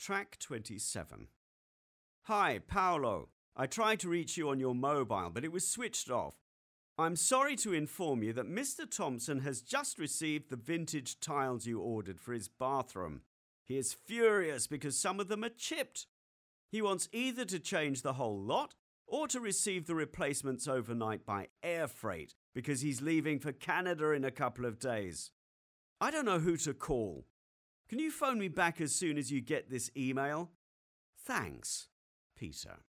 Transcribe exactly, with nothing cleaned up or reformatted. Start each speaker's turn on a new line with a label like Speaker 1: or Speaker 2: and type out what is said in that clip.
Speaker 1: Track twenty-seven. Hi, Paolo. I tried to reach you on your mobile, but it was switched off. I'm sorry to inform you that Mister Thompson has just received the vintage tiles you ordered for his bathroom. He is furious because some of them are chipped. He wants either to change the whole lot or to receive the replacements overnight by air freight because he's leaving for Canada in a couple of days. I don't know who to call. Can you phone me back as soon as you get this email? Thanks, Peter.